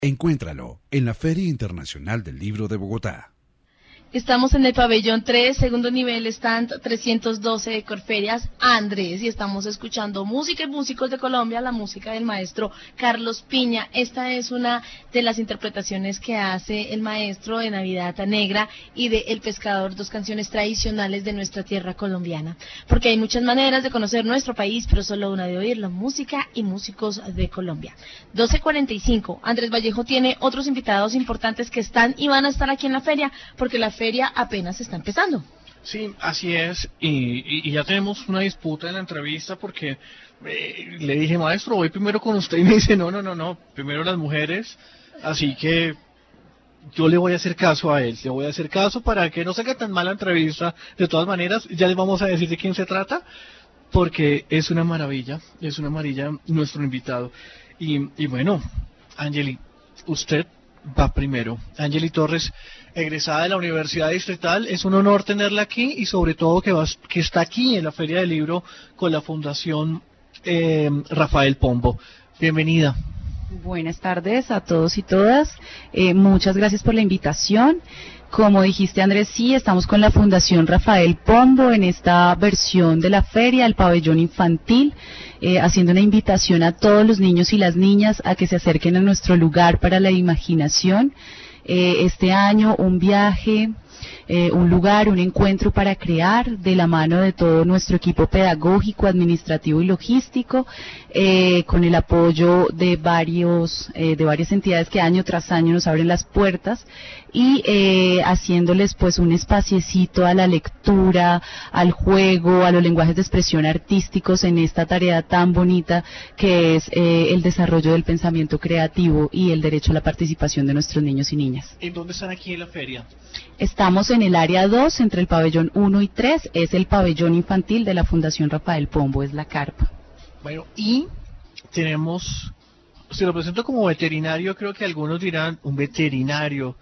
Encuéntralo en la Feria Internacional del Libro de Bogotá. Estamos en el pabellón 3, segundo nivel, stand 312 de Corferias Andrés, y estamos escuchando música y músicos de Colombia, la música del maestro Carlos Piña. Esta es una de las interpretaciones que hace el maestro de Navidad Negra y de El Pescador, dos canciones tradicionales de nuestra tierra colombiana. Porque hay muchas maneras de conocer nuestro país, pero solo una de oírlo, música y músicos de Colombia. 12:45, Andrés Vallejo tiene otros invitados importantes que están y van a estar aquí en la feria, porque la feria apenas está empezando. Sí, así es, y ya tenemos una disputa en la entrevista porque le dije, maestro, voy primero con usted, y me dice, no, primero las mujeres, así que yo le voy a hacer caso a él, le voy a hacer caso para que no salga tan mala entrevista. De todas maneras, ya les vamos a decir de quién se trata, porque es una maravilla nuestro invitado. Y bueno, Angeli, usted va primero. Angeli Torres, egresada de la Universidad Distrital, es un honor tenerla aquí y sobre todo que está aquí en la Feria del Libro con la Fundación Rafael Pombo. Bienvenida. Buenas tardes a todos y todas. Muchas gracias por la invitación. Como dijiste, Andrés, sí, estamos con la Fundación Rafael Pombo en esta versión de la feria, el pabellón infantil, haciendo una invitación a todos los niños y las niñas a que se acerquen a nuestro lugar para la imaginación. Este año un viaje, un lugar, un encuentro para crear de la mano de todo nuestro equipo pedagógico, administrativo y logístico, con el apoyo de varias entidades que año tras año nos abren las puertas y haciéndoles pues un espaciecito a la lectura, al juego, a los lenguajes de expresión artísticos en esta tarea tan bonita que es el desarrollo del pensamiento creativo y el derecho a la participación de nuestros niños y niñas. ¿En dónde están aquí en la feria? Estamos en el área 2, entre el pabellón 1 y 3, es el pabellón infantil de la Fundación Rafael Pombo, es la carpa. Bueno, y tenemos, se lo presento como veterinario, creo que algunos dirán un veterinario,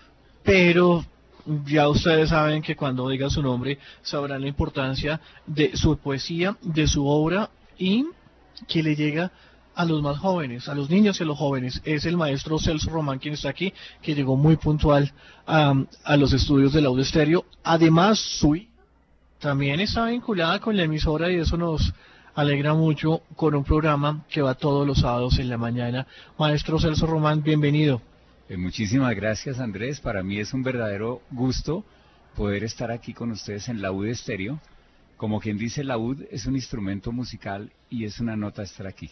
pero ya ustedes saben que cuando diga su nombre sabrán la importancia de su poesía, de su obra y que le llega a los más jóvenes, a los niños y a los jóvenes. Es el maestro Celso Román quien está aquí, que llegó muy puntual a los estudios de Laude Estéreo. Además, Sui también está vinculada con la emisora y eso nos alegra mucho, con un programa que va todos los sábados en la mañana. Maestro Celso Román, bienvenido. Muchísimas gracias, Andrés. Para mí es un verdadero gusto poder estar aquí con ustedes en Laude Estéreo. Como quien dice, laúd es un instrumento musical y es una nota estar aquí.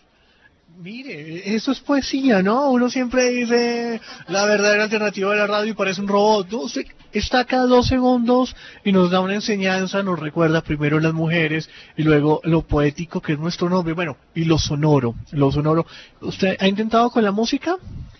Mire, eso es poesía, ¿no? Uno siempre dice la verdadera alternativa de la radio y parece un robot. No, usted está cada 2 segundos y nos da una enseñanza, nos recuerda primero las mujeres y luego lo poético que es nuestro nombre, bueno, y lo sonoro. ¿Usted ha intentado con la música?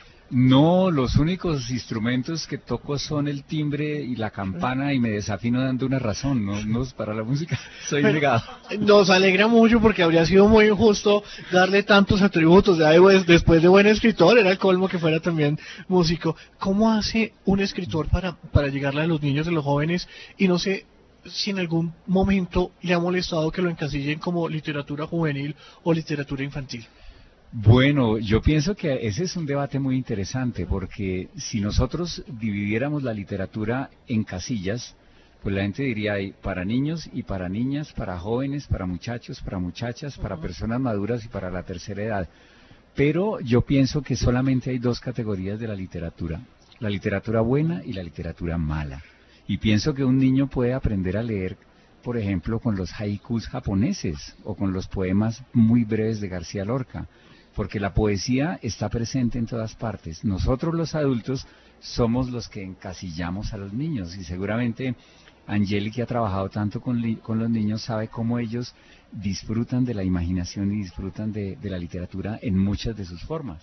No, los únicos instrumentos que toco son el timbre y la campana y me desafino dando una razón, no para la música, soy negado. Nos alegra mucho porque habría sido muy injusto darle tantos atributos, después de buen escritor, era el colmo que fuera también músico. ¿Cómo hace un escritor para llegarle a los niños y a los jóvenes? Y no sé si en algún momento le ha molestado que lo encasillen como literatura juvenil o literatura infantil. Bueno, yo pienso que ese es un debate muy interesante, porque si nosotros dividiéramos la literatura en casillas, pues la gente diría hay para niños y para niñas, para jóvenes, para muchachos, para muchachas, para personas maduras y para la tercera edad. Pero yo pienso que solamente hay 2 categorías de la literatura buena y la literatura mala. Y pienso que un niño puede aprender a leer, por ejemplo, con los haikus japoneses o con los poemas muy breves de García Lorca. Porque la poesía está presente en todas partes. Nosotros los adultos somos los que encasillamos a los niños y seguramente Angeli, que ha trabajado tanto con los niños, sabe cómo ellos disfrutan de la imaginación y disfrutan de la literatura en muchas de sus formas.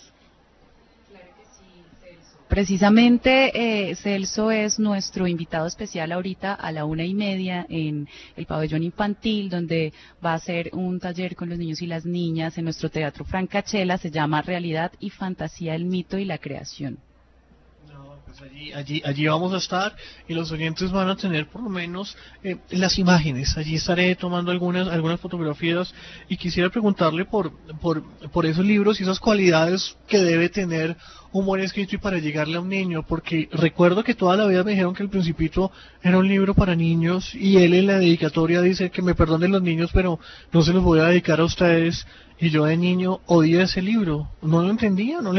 Precisamente Celso es nuestro invitado especial ahorita a la 1:30 en el pabellón infantil, donde va a hacer un taller con los niños y las niñas en nuestro Teatro Francachela. Se llama Realidad y Fantasía, el mito y la creación. Pues allí vamos a estar y los oyentes van a tener por lo menos las imágenes. Allí estaré tomando algunas fotografías y quisiera preguntarle por esos libros y esas cualidades que debe tener un buen escrito y para llegarle a un niño, porque recuerdo que toda la vida me dijeron que El Principito era un libro para niños y él en la dedicatoria dice que me perdonen los niños, pero no se los voy a dedicar a ustedes. Y yo de niño odié ese libro, no lo entendía, yo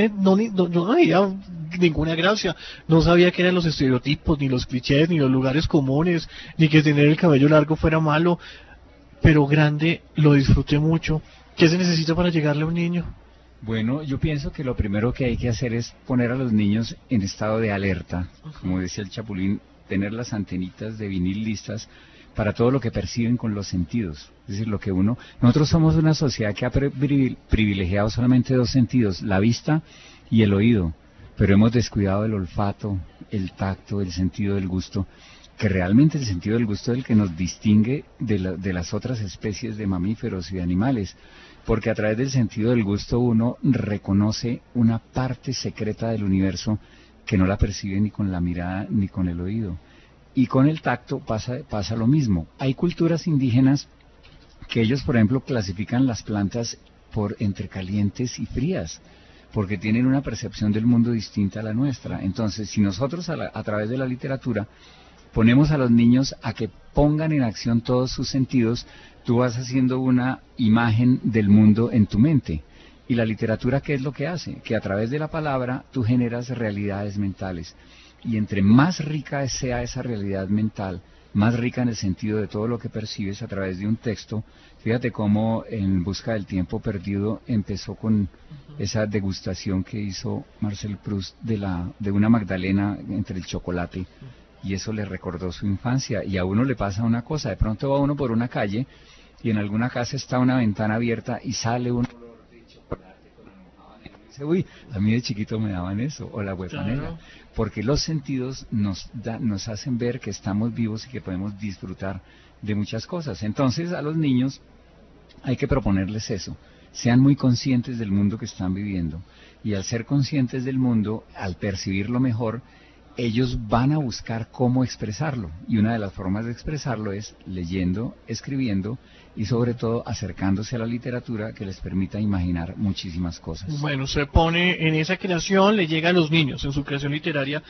no veía ninguna gracia, no sabía que eran los estereotipos, ni los clichés, ni los lugares comunes, ni que tener el cabello largo fuera malo, pero grande lo disfruté mucho. ¿Qué se necesita para llegarle a un niño? Bueno, yo pienso que lo primero que hay que hacer es poner a los niños en estado de alerta, como decía el Chapulín, tener las antenitas de vinil listas para todo lo que perciben con los sentidos. Es decir, nosotros somos una sociedad que ha privilegiado solamente dos sentidos, la vista y el oído, pero hemos descuidado el olfato, el tacto, el sentido del gusto, que realmente el sentido del gusto es el que nos distingue de las otras especies de mamíferos y de animales, porque a través del sentido del gusto uno reconoce una parte secreta del universo que no la percibe ni con la mirada ni con el oído. Y con el tacto pasa lo mismo. Hay culturas indígenas que ellos, por ejemplo, clasifican las plantas entre calientes y frías, porque tienen una percepción del mundo distinta a la nuestra. Entonces, si nosotros a través de la literatura ponemos a los niños a que pongan en acción todos sus sentidos, tú vas haciendo una imagen del mundo en tu mente. Y la literatura, ¿qué es lo que hace? Que a través de la palabra tú generas realidades mentales. Y entre más rica sea esa realidad mental, más rica en el sentido de todo lo que percibes a través de un texto. Fíjate cómo En Busca del Tiempo Perdido empezó con esa degustación que hizo Marcel Proust de una magdalena entre el chocolate, y eso le recordó su infancia. Y a uno le pasa una cosa, de pronto va uno por una calle y en alguna casa está una ventana abierta y sale un olor de chocolate con almohada, y dice, uy, a mí de chiquito me daban eso, o la huepanera. Claro. Porque los sentidos nos hacen ver que estamos vivos y que podemos disfrutar de muchas cosas. Entonces a los niños hay que proponerles eso, sean muy conscientes del mundo que están viviendo, y al ser conscientes del mundo, al percibirlo mejor, ellos van a buscar cómo expresarlo, y una de las formas de expresarlo es leyendo, escribiendo y sobre todo acercándose a la literatura que les permita imaginar muchísimas cosas. Bueno, se pone en esa creación, le llega a los niños en su creación literaria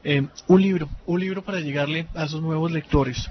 un libro para llegarle a esos nuevos lectores,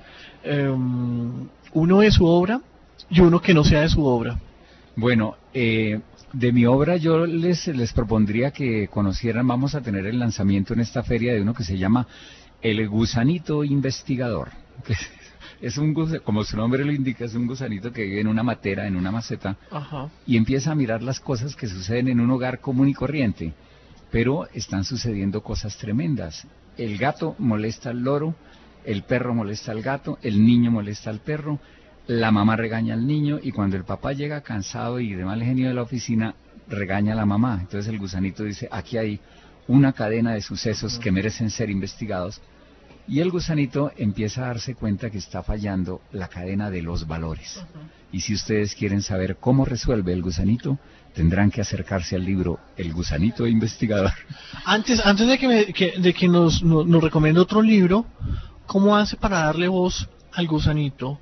uno de su obra y uno que no sea de su obra. Bueno, de mi obra yo les propondría que conocieran, vamos a tener el lanzamiento en esta feria de uno que se llama El Gusanito Investigador, que es como su nombre lo indica, es un gusanito que vive en una matera, en una maceta. Ajá. Y empieza a mirar las cosas que suceden en un hogar común y corriente, pero están sucediendo cosas tremendas. El gato molesta al loro, el perro molesta al gato, el niño molesta al perro, la mamá regaña al niño, y cuando el papá llega cansado y de mal genio de la oficina, regaña a la mamá. Entonces el gusanito dice, aquí hay una cadena de sucesos que merecen ser investigados, y el gusanito empieza a darse cuenta que está fallando la cadena de los valores. Y si ustedes quieren saber cómo resuelve el gusanito, tendrán que acercarse al libro El Gusanito Investigador. Antes de que nos recomiende otro libro, ¿cómo hace para darle voz al gusanito,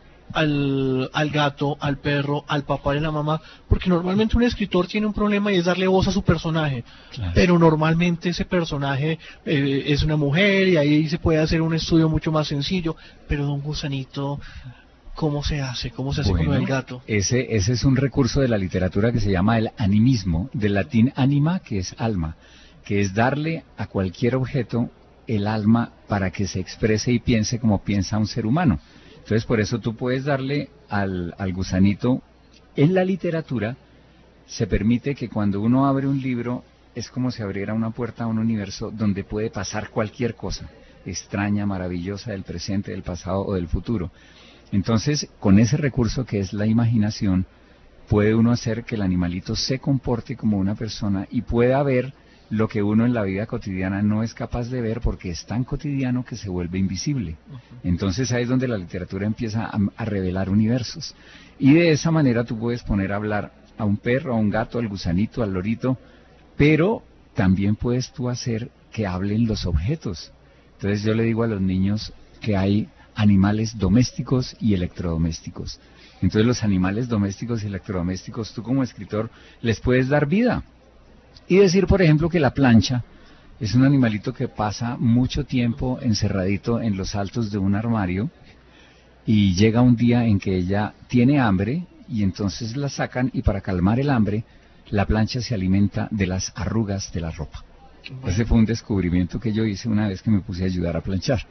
al gato, al perro, al papá y a la mamá? Porque normalmente un escritor tiene un problema y es darle voz a su personaje. Claro. Pero normalmente ese personaje es una mujer y ahí se puede hacer un estudio mucho más sencillo. Pero de un gusanito, ¿cómo se hace? ¿Cómo se hace con el gato? Ese es un recurso de la literatura que se llama el animismo, del latín anima, que es alma, que es darle a cualquier objeto el alma para que se exprese y piense como piensa un ser humano. Entonces por eso tú puedes darle al gusanito, en la literatura se permite que cuando uno abre un libro es como si abriera una puerta a un universo donde puede pasar cualquier cosa, extraña, maravillosa, del presente, del pasado o del futuro. Entonces con ese recurso que es la imaginación, puede uno hacer que el animalito se comporte como una persona y pueda ver lo que uno en la vida cotidiana no es capaz de ver porque es tan cotidiano que se vuelve invisible. Entonces ahí es donde la literatura empieza a revelar universos. Y de esa manera tú puedes poner a hablar a un perro, a un gato, al gusanito, al lorito, pero también puedes tú hacer que hablen los objetos. Entonces yo le digo a los niños que hay animales domésticos y electrodomésticos. Entonces los animales domésticos y electrodomésticos, tú como escritor les puedes dar vida. Y decir, por ejemplo, que la plancha es un animalito que pasa mucho tiempo encerradito en los altos de un armario y llega un día en que ella tiene hambre y entonces la sacan y para calmar el hambre, la plancha se alimenta de las arrugas de la ropa. Bueno. Ese fue un descubrimiento que yo hice una vez que me puse a ayudar a planchar.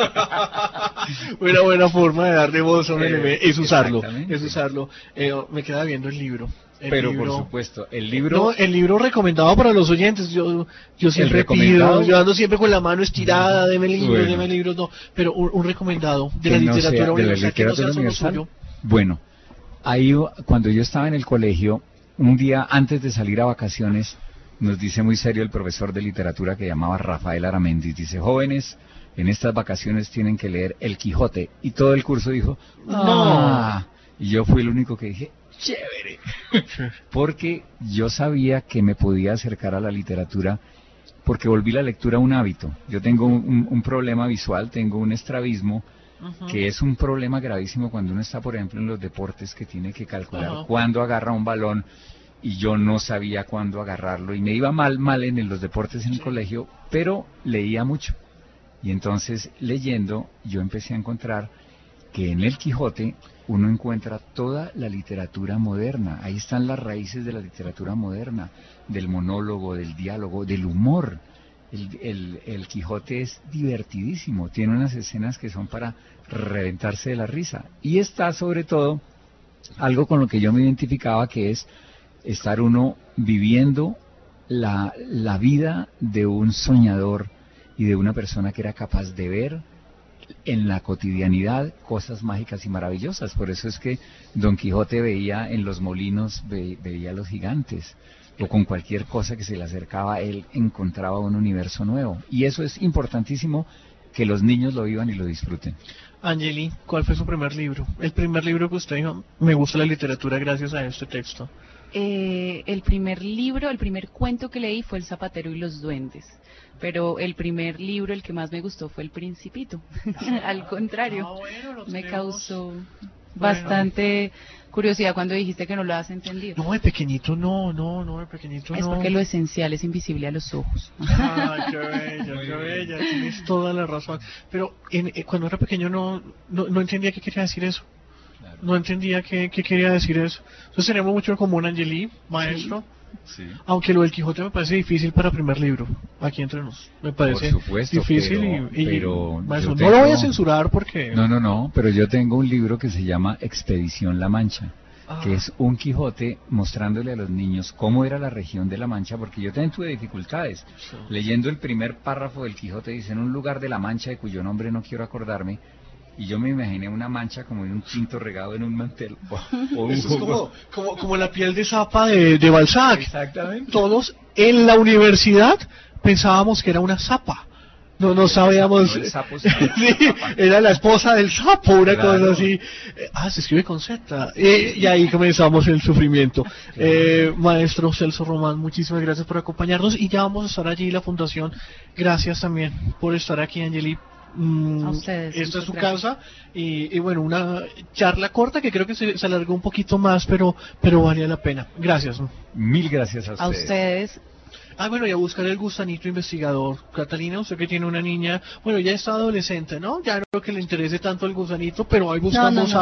Una buena forma de darle voz a un elemento es usarlo. Me queda viendo el libro. Pero por supuesto, el libro... No, el libro recomendado para los oyentes. Yo siempre pido, yo ando siempre con la mano estirada, deme libros, no. Pero un recomendado de la literatura universal, que no sea solo suyo. Bueno, ahí cuando yo estaba en el colegio, un día antes de salir a vacaciones, nos dice muy serio el profesor de literatura que llamaba Rafael Aramendi, dice, jóvenes, en estas vacaciones tienen que leer El Quijote. Y todo el curso dijo, no. Y yo fui el único que dije, chévere. Porque yo sabía que me podía acercar a la literatura porque volví la lectura un hábito. Yo tengo un problema visual, tengo un estrabismo, que es un problema gravísimo cuando uno está, por ejemplo, en los deportes, que tiene que calcular cuándo agarra un balón, y yo no sabía cuándo agarrarlo, y me iba mal en los deportes en el colegio, pero leía mucho. Y entonces, leyendo, yo empecé a encontrar que en el Quijote uno encuentra toda la literatura moderna. Ahí están las raíces de la literatura moderna, del monólogo, del diálogo, del humor. El Quijote es divertidísimo, tiene unas escenas que son para reventarse de la risa. Y está sobre todo algo con lo que yo me identificaba, que es estar uno viviendo la vida de un soñador y de una persona que era capaz de ver en la cotidianidad cosas mágicas y maravillosas. Por eso es que Don Quijote veía en los molinos, veía a los gigantes, o con cualquier cosa que se le acercaba, él encontraba un universo nuevo. Y eso es importantísimo, que los niños lo vivan y lo disfruten. Angeli, ¿cuál fue su primer libro? El primer libro que usted dijo, me gusta la literatura gracias a este texto. El primer cuento que leí fue El Zapatero y los Duendes, pero el primer libro, el que más me gustó, fue El Principito. Al contrario, me causó bastante curiosidad cuando dijiste que no lo has entendido. No, de pequeñito no, de pequeñito no. Es porque lo esencial es invisible a los ojos. Ah, qué bella, tienes toda la razón. Pero cuando era pequeño no entendía qué quería decir eso. No entendía qué quería decir eso. Entonces tenemos mucho en común, Angeli, maestro. Sí. Aunque lo del Quijote me parece difícil para primer libro, aquí entre nos. Me parece difícil, pero maestro, no lo voy a censurar porque... No, pero yo tengo un libro que se llama Expedición La Mancha, que es un Quijote mostrándole a los niños cómo era la región de La Mancha, porque yo también tuve dificultades. Sí. Leyendo el primer párrafo del Quijote, dice, en un lugar de La Mancha de cuyo nombre no quiero acordarme, y yo me imaginé una mancha como en un tinto regado en un mantel. Eso es como la piel de zapa de Balzac. Exactamente. Todos en la universidad pensábamos que era una zapa. No sabíamos. El sapo sí, era la esposa del sapo, una cosa así. Se escribe con Z. Y ahí comenzamos el sufrimiento. Maestro Celso Román, muchísimas gracias por acompañarnos. Y ya vamos a estar allí, la Fundación. Gracias también por estar aquí, Angeli. A ustedes, esta es su casa y bueno, una charla corta que creo que se alargó un poquito más, pero valía la pena. Gracias. Mil gracias a ustedes. Bueno, y a buscar el gusanito investigador. Catalina, usted que tiene una niña, bueno, ya está adolescente, ¿no? Ya no creo que le interese tanto el gusanito, pero ahí buscamos